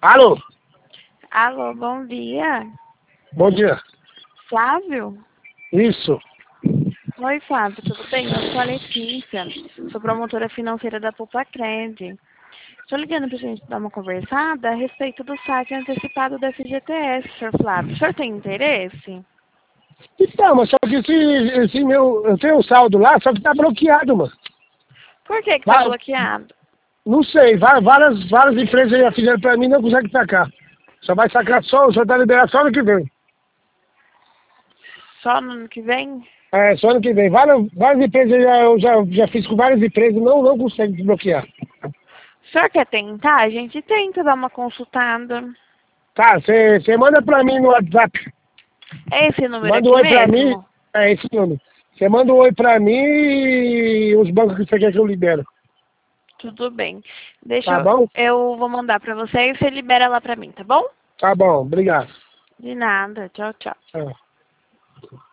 Alô? Alô, bom dia. Bom dia. Flávio? Isso. Oi, Flávio, tudo bem? Eu sou a Letícia, sou promotora financeira da Poupacred. Estou ligando para a gente dar uma conversada a respeito do saque antecipado da FGTS, Sr. Flávio. O senhor tem interesse? Então, mas só que esse meu... Eu tenho um saldo lá, só que tá bloqueado, mano. Por que está Vai- bloqueado? Não sei, várias empresas já fizeram pra mim e não conseguem sacar. Só vai sacar só tá liberado só ano que vem. Só no ano que vem? É, só ano que vem. Várias empresas eu já fiz com várias empresas, não conseguem desbloquear. O senhor quer tentar? A gente tenta dar uma consultada. Tá, você manda pra mim no WhatsApp. É esse número Manda um aqui oi pra mim. mesmo? É esse nome. Você manda um oi pra mim e os bancos que você quer que eu libero. Tudo bem. Tá bom? Eu vou mandar para você e você libera lá para mim, tá bom? Tá bom, obrigado. De nada. Tchau, tchau. Tchau.